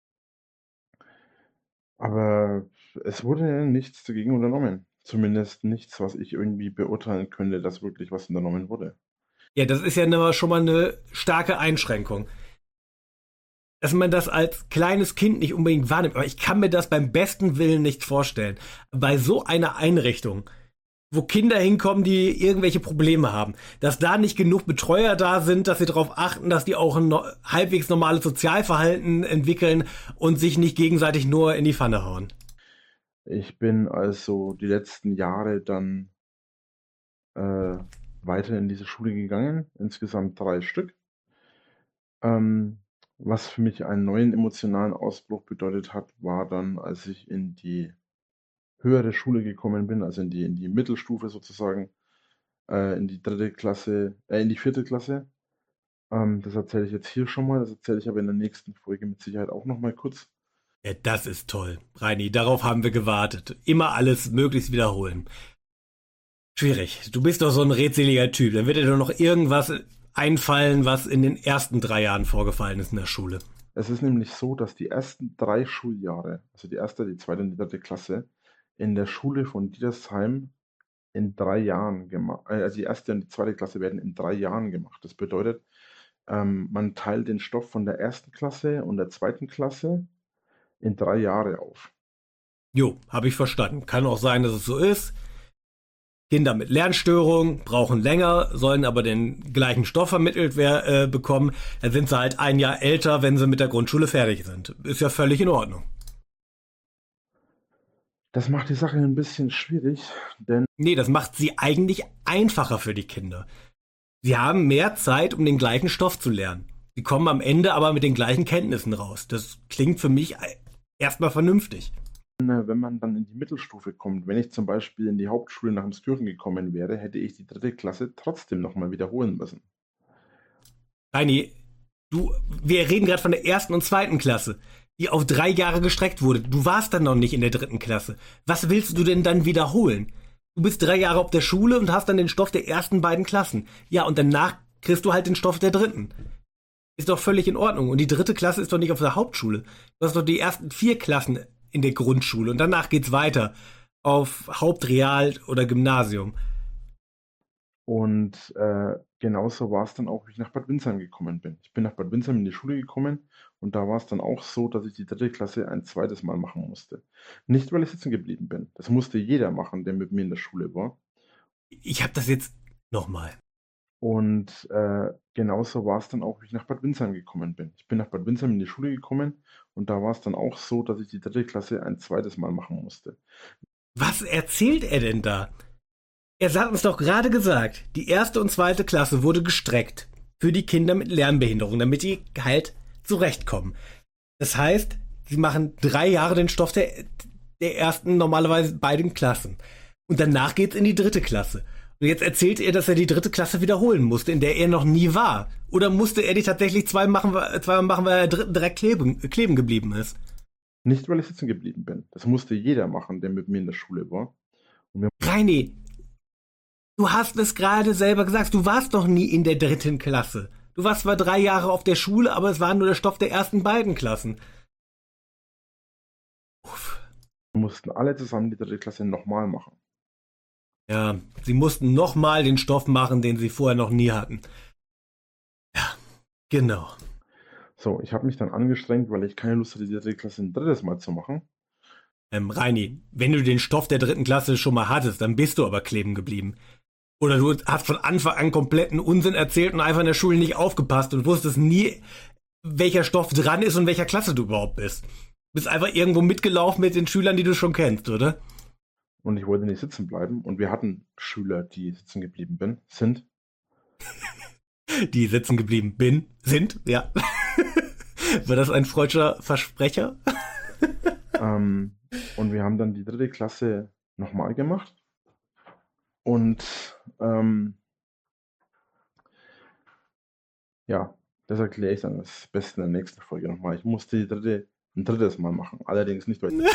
Aber es wurde nichts dagegen unternommen. Zumindest nichts, was ich irgendwie beurteilen könnte, dass wirklich was unternommen wurde. Ja, das ist ja schon mal eine starke Einschränkung. Dass man das als kleines Kind nicht unbedingt wahrnimmt. Aber ich kann mir das beim besten Willen nicht vorstellen. Bei so einer Einrichtung, wo Kinder hinkommen, die irgendwelche Probleme haben, dass da nicht genug Betreuer da sind, dass sie darauf achten, dass die auch ein no- halbwegs normales Sozialverhalten entwickeln und sich nicht gegenseitig nur in die Pfanne hauen. Ich bin also die letzten Jahre dann äh, weiter in diese Schule gegangen, insgesamt drei Stück. Ähm, was für mich einen neuen emotionalen Ausbruch bedeutet hat, war dann, als ich in die höhere Schule gekommen bin, also in die, in die Mittelstufe sozusagen, äh, in die dritte Klasse, äh, in die vierte Klasse. Ähm, das erzähle ich jetzt hier schon mal, das erzähle ich aber in der nächsten Folge mit Sicherheit auch noch mal kurz. Ja, das ist toll. Reini, darauf haben wir gewartet. Immer alles möglichst wiederholen. Schwierig. Du bist doch so ein redseliger Typ. Dann wird dir doch noch irgendwas einfallen, was in den ersten drei Jahren vorgefallen ist in der Schule. Es ist nämlich so, dass die ersten drei Schuljahre, also die erste, die zweite und die dritte Klasse, in der Schule von Dietersheim in drei Jahren gemacht, also die erste und die zweite Klasse werden in drei Jahren gemacht. Das bedeutet, ähm, man teilt den Stoff von der ersten Klasse und der zweiten Klasse in drei Jahre auf. Jo, habe ich verstanden. Kann auch sein, dass es so ist. Kinder mit Lernstörungen brauchen länger, sollen aber den gleichen Stoff vermittelt wer, äh, bekommen. Dann sind sie halt ein Jahr älter, wenn sie mit der Grundschule fertig sind. Ist ja völlig in Ordnung. Das macht die Sache ein bisschen schwierig, denn... Nee, das macht sie eigentlich einfacher für die Kinder. Sie haben mehr Zeit, um den gleichen Stoff zu lernen. Sie kommen am Ende aber mit den gleichen Kenntnissen raus. Das klingt für mich erstmal vernünftig. Wenn man dann in die Mittelstufe kommt, wenn ich zum Beispiel in die Hauptschule nach Emskirchen gekommen wäre, hätte ich die dritte Klasse trotzdem nochmal wiederholen müssen. Reini, du, wir reden gerade von der ersten und zweiten Klasse, die auf drei Jahre gestreckt wurde. Du warst dann noch nicht in der dritten Klasse. Was willst du denn dann wiederholen? Du bist drei Jahre auf der Schule und hast dann den Stoff der ersten beiden Klassen. Ja, und danach kriegst du halt den Stoff der dritten. Ist doch völlig in Ordnung. Und die dritte Klasse ist doch nicht auf der Hauptschule. Du hast doch die ersten vier Klassen in der Grundschule und danach geht's weiter auf Hauptreal oder Gymnasium. Und äh, genauso war es dann auch, wie ich nach Bad Windsheim gekommen bin. Ich bin nach Bad Windsheim in die Schule gekommen und da war es dann auch so, dass ich die dritte Klasse ein zweites Mal machen musste. Nicht, weil ich sitzen geblieben bin. Das musste jeder machen, der mit mir in der Schule war. Ich habe das jetzt nochmal. Und äh, genauso war es dann auch, wie ich nach Bad Windsheim gekommen bin. Ich bin nach Bad Windsheim in die Schule gekommen und da war es dann auch so, dass ich die dritte Klasse ein zweites Mal machen musste. Was erzählt er denn da? Er hat uns doch gerade gesagt, die erste und zweite Klasse wurde gestreckt für die Kinder mit Lernbehinderung, damit die halt zurechtkommen. Das heißt, sie machen drei Jahre den Stoff der, der ersten, normalerweise beiden Klassen. Und danach geht's in die dritte Klasse. Und jetzt erzählt er, dass er die dritte Klasse wiederholen musste, in der er noch nie war. Oder musste er die tatsächlich zwei machen, zweimal machen, weil er dritten direkt kleben, kleben geblieben ist? Nicht, weil ich sitzen geblieben bin. Das musste jeder machen, der mit mir in der Schule war. Und wir Reini, du hast es gerade selber gesagt, du warst noch nie in der dritten Klasse. Du warst zwar drei Jahre auf der Schule, aber es war nur der Stoff der ersten beiden Klassen. Uff. mussten alle zusammen die dritte Klasse nochmal machen. Ja, sie mussten nochmal den Stoff machen, den sie vorher noch nie hatten. Ja, genau. So, ich habe mich dann angestrengt, weil ich keine Lust hatte, die dritte Klasse ein drittes Mal zu machen. Ähm, Reini, wenn du den Stoff der dritten Klasse schon mal hattest, dann bist du aber kleben geblieben. Oder du hast von Anfang an kompletten Unsinn erzählt und einfach in der Schule nicht aufgepasst und wusstest nie, welcher Stoff dran ist und welcher Klasse du überhaupt bist. Du bist einfach irgendwo mitgelaufen mit den Schülern, die du schon kennst, oder? Und ich wollte nicht sitzen bleiben. Und wir hatten Schüler, die sitzen geblieben bin, sind. Die sitzen geblieben bin, sind, ja. War das ein freudscher Versprecher? ähm, und wir haben dann die dritte Klasse nochmal gemacht. Und ähm, ja, das erkläre ich dann das Beste in der nächsten Folge nochmal. Ich musste die dritte ein drittes Mal machen. Allerdings nicht, weil ich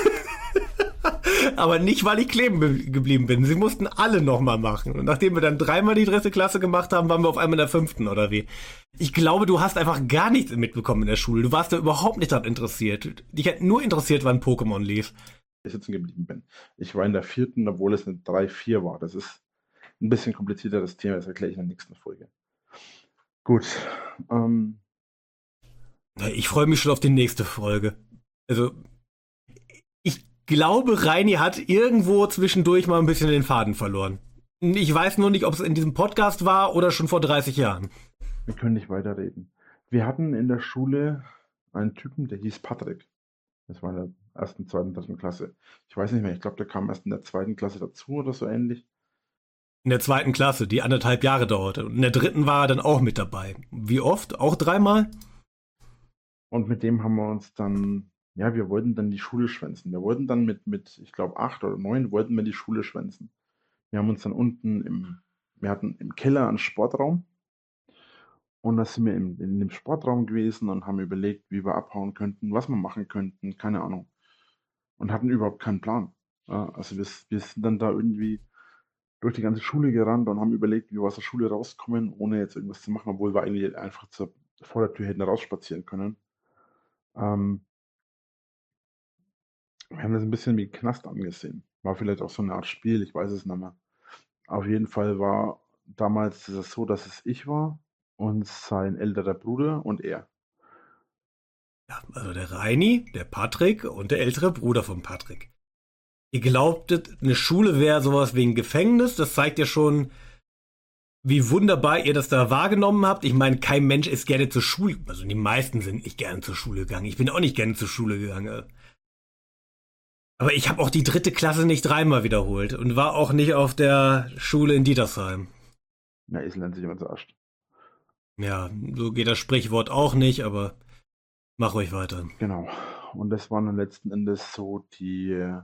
Aber nicht, weil ich kleben be- geblieben bin. Sie mussten alle nochmal machen. Und nachdem wir dann dreimal die dritte Klasse gemacht haben, waren wir auf einmal in der fünften, oder wie? Ich glaube, du hast einfach gar nichts mitbekommen in der Schule. Du warst da überhaupt nicht daran interessiert. Dich hat nur interessiert, wann Pokémon lief. sitzen geblieben bin. Ich war in der vierten, obwohl es eine drei vier war. Das ist ein bisschen komplizierter, das Thema. Das erkläre ich in der nächsten Folge. Gut. Ähm, Ich freue mich schon auf die nächste Folge. Also, ich glaube, Reini hat irgendwo zwischendurch mal ein bisschen den Faden verloren. Ich weiß nur nicht, ob es in diesem Podcast war oder schon vor dreißig Jahren. wir können nicht weiterreden. Wir hatten in der Schule einen Typen, der hieß Patrick. Das war in der ersten, zweiten, dritten Klasse. Ich weiß nicht mehr, ich glaube, der kam erst in der zweiten Klasse dazu oder so ähnlich. In der zweiten Klasse, die anderthalb Jahre dauerte. Und in der dritten war er dann auch mit dabei. Wie oft? Auch dreimal? Und mit dem haben wir uns dann, ja, wir wollten dann die Schule schwänzen. Wir wollten dann mit, mit ich glaube, acht oder neun wollten wir die Schule schwänzen. Wir haben uns dann unten im, wir hatten im Keller einen Sportraum. Und da sind wir im, in dem Sportraum gewesen und haben überlegt, wie wir abhauen könnten, was wir machen könnten, keine Ahnung. Und hatten überhaupt keinen Plan. Ja, also wir, wir sind dann da irgendwie durch die ganze Schule gerannt und haben überlegt, wie wir aus der Schule rauskommen, ohne jetzt irgendwas zu machen, obwohl wir eigentlich einfach zur, vor der Tür hätten rausspazieren können. Ähm, wir haben das ein bisschen wie Knast angesehen. War vielleicht auch so eine Art Spiel, ich weiß es nicht mehr. Auf jeden Fall war damals es so, dass es ich war und sein älterer Bruder und er. Ja, also der Reini, der Patrick und der ältere Bruder von Patrick. Ihr glaubtet, eine Schule wäre sowas wie ein Gefängnis. Das zeigt ja schon, wie wunderbar ihr das da wahrgenommen habt. Ich meine, kein Mensch ist gerne zur Schule. Also die meisten sind nicht gerne zur Schule gegangen. Ich bin auch nicht gerne zur Schule gegangen. Aber ich habe auch die dritte Klasse nicht dreimal wiederholt und war auch nicht auf der Schule in Dietersheim. Na, es lernt sich immer verarscht. Ja, so geht das Sprichwort auch nicht, aber mach ruhig weiter. Genau. und das waren dann letzten Endes so die äh,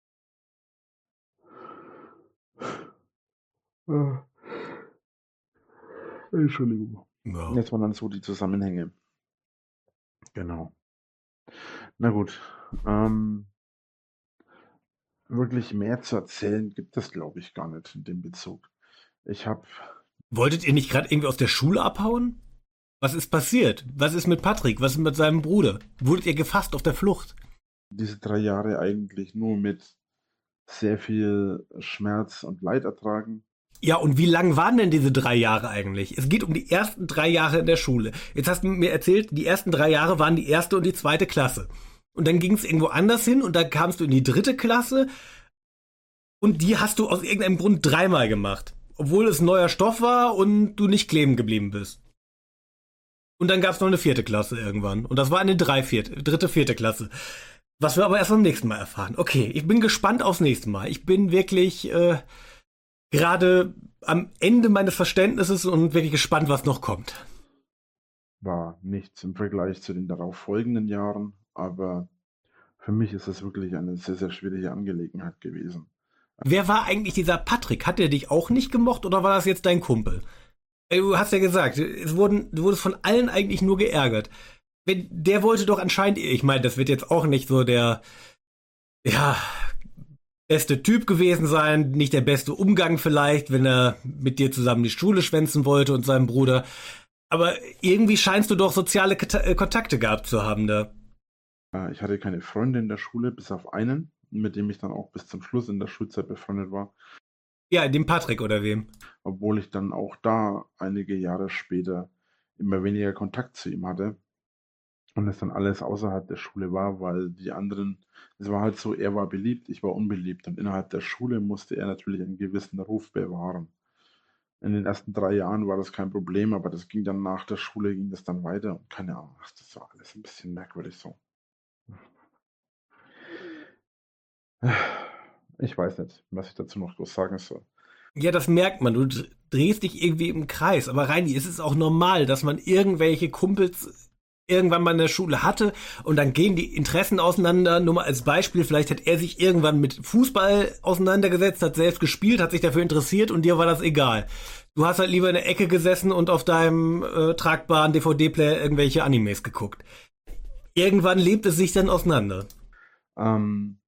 Entschuldigung. Ja. Das waren dann so die Zusammenhänge. Genau. Na gut. Ähm, wirklich mehr zu erzählen gibt es, glaube ich, gar nicht in dem Bezug. Ich habe Wolltet ihr nicht gerade irgendwie aus der Schule abhauen? Was ist passiert? Was ist mit Patrick? Was ist mit seinem Bruder? Wurdet ihr gefasst auf der Flucht? diese drei Jahre eigentlich nur mit sehr viel Schmerz und Leid ertragen. Ja, und wie lang waren denn diese drei Jahre eigentlich? Es geht um die ersten drei Jahre in der Schule. Jetzt hast du mir erzählt, die ersten drei Jahre waren die erste und die zweite Klasse. Und dann ging es irgendwo anders hin und da kamst du in die dritte Klasse und die hast du aus irgendeinem Grund dreimal gemacht. Obwohl es neuer Stoff war und du nicht kleben geblieben bist. Und dann gab es noch eine vierte Klasse irgendwann. Und das war eine drei, vierte, dritte, vierte Klasse. Was wir aber erst beim nächsten Mal erfahren. Okay, ich bin gespannt aufs nächste Mal. Ich bin wirklich äh, gerade am Ende meines Verständnisses und wirklich gespannt, was noch kommt. War nichts im Vergleich zu den darauf folgenden Jahren, aber für mich ist es wirklich eine sehr, sehr schwierige Angelegenheit gewesen. Wer war eigentlich dieser Patrick? Hat er dich auch nicht gemocht oder war das jetzt dein Kumpel? Du hast ja gesagt, es wurden, du wurdest von allen eigentlich nur geärgert. Der wollte doch anscheinend, ich meine, das wird jetzt auch nicht so der, ja, beste Typ gewesen sein, nicht der beste Umgang vielleicht, wenn er mit dir zusammen die Schule schwänzen wollte und seinem Bruder. Aber irgendwie scheinst du doch soziale Kontakte gehabt zu haben da. Ich hatte keine Freunde in der Schule, bis auf einen, mit dem ich dann auch bis zum Schluss in der Schulzeit befreundet war. Ja, dem Patrick oder wem? Obwohl ich dann auch da einige Jahre später immer weniger Kontakt zu ihm hatte. Und es dann alles außerhalb der Schule war, weil die anderen, es war halt so, er war beliebt, ich war unbeliebt. Und innerhalb der Schule musste er natürlich einen gewissen Ruf bewahren. In den ersten drei Jahren war das kein Problem, aber das ging dann nach der Schule, ging das dann weiter. Und keine Ahnung, das war alles ein bisschen merkwürdig so. Ich weiß nicht, was ich dazu noch groß sagen soll. Ja, das merkt man. Du drehst dich irgendwie im Kreis. Aber Reini, es ist auch normal, dass man irgendwelche Kumpels irgendwann mal in der Schule hatte und dann gehen die Interessen auseinander. Nur mal als Beispiel, vielleicht hat er sich irgendwann mit Fußball auseinandergesetzt, hat selbst gespielt, hat sich dafür interessiert und dir war das egal. Du hast halt lieber in der Ecke gesessen und auf deinem äh, tragbaren D V D-Player irgendwelche Animes geguckt. Irgendwann lebt es sich dann auseinander. Ähm,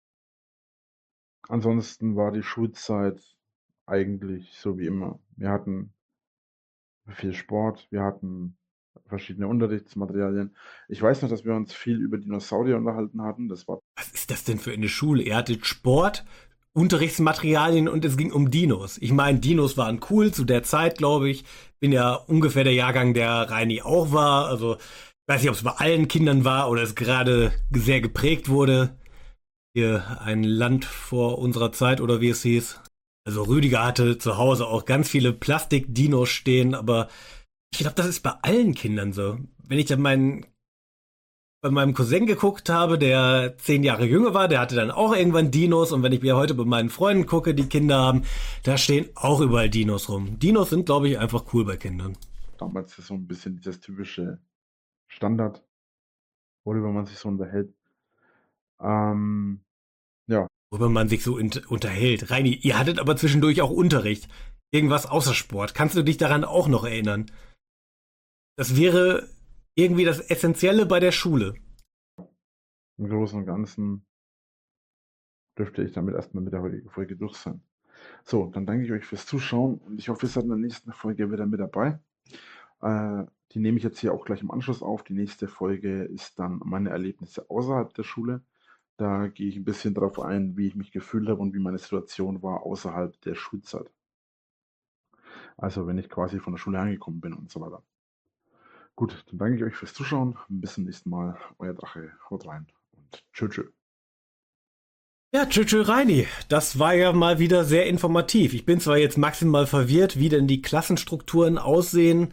ansonsten war die Schulzeit eigentlich so wie immer. Wir hatten viel Sport, wir hatten verschiedene Unterrichtsmaterialien. Ich weiß noch, dass wir uns viel über Dinosaurier unterhalten hatten. Das war Was ist das denn für eine Schule? Ihr hattet Sport, Unterrichtsmaterialien und es ging um Dinos. Ich meine, Dinos waren cool zu der Zeit, glaube ich. Bin ja ungefähr der Jahrgang, der Reini auch war. Also ich weiß nicht, ob es bei allen Kindern war oder es gerade sehr geprägt wurde. Hier ein Land vor unserer Zeit oder wie es hieß. Also Rüdiger hatte zu Hause auch ganz viele Plastik-Dinos stehen, aber ich glaube, das ist bei allen Kindern so. Wenn ich dann meinen, bei meinem Cousin geguckt habe, der zehn Jahre jünger war, der hatte dann auch irgendwann Dinos. Und wenn ich mir heute bei meinen Freunden gucke, die Kinder haben, da stehen auch überall Dinos rum. Dinos sind, glaube ich, einfach cool bei Kindern. damals so ein bisschen dieses typische Standard, worüber man sich so unterhält. Ähm, ja, Worüber man sich so int- unterhält. Reini, ihr hattet aber zwischendurch auch Unterricht. Irgendwas außer Sport. Kannst du dich daran auch noch erinnern? Das wäre irgendwie das Essentielle bei der Schule. im Großen und Ganzen dürfte ich damit erstmal mit der heutigen Folge durch sein. So, dann danke ich euch fürs Zuschauen und ich hoffe, ihr seid in der nächsten Folge wieder mit dabei. Äh, die nehme ich jetzt hier auch gleich im Anschluss auf. Die nächste Folge ist dann meine Erlebnisse außerhalb der Schule. Da gehe ich ein bisschen darauf ein, wie ich mich gefühlt habe und wie meine Situation war außerhalb der Schulzeit. Also wenn ich quasi von der Schule angekommen bin und so weiter. Gut, dann danke ich euch fürs Zuschauen. Bis zum nächsten Mal. Euer Drache. Haut rein und tschö tschö. Ja, tschüss, tschüss, Reini. Das war ja mal wieder sehr informativ. Ich bin zwar jetzt maximal verwirrt, wie denn die Klassenstrukturen aussehen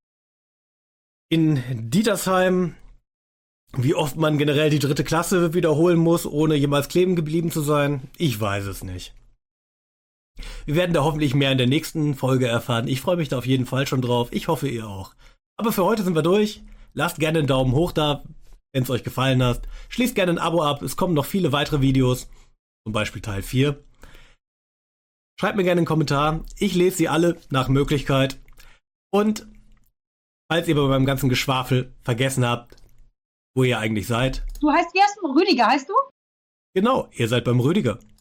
in Dietersheim, wie oft man generell die dritte Klasse wiederholen muss, ohne jemals kleben geblieben zu sein. Ich weiß es nicht. Wir werden da hoffentlich mehr in der nächsten Folge erfahren. Ich freue mich da auf jeden Fall schon drauf. Ich hoffe, ihr auch. Aber für heute sind wir durch. Lasst gerne einen Daumen hoch da, Wenn es euch gefallen hat, schließt gerne ein Abo ab. Es kommen noch viele weitere Videos, zum Beispiel Teil vier. Schreibt mir gerne einen Kommentar. Ich lese sie alle nach Möglichkeit. Und falls ihr bei meinem ganzen Geschwafel vergessen habt, wo ihr eigentlich seid. Du heißt, wie heißt du? Rüdiger, heißt du? Genau, ihr seid beim Rüdiger.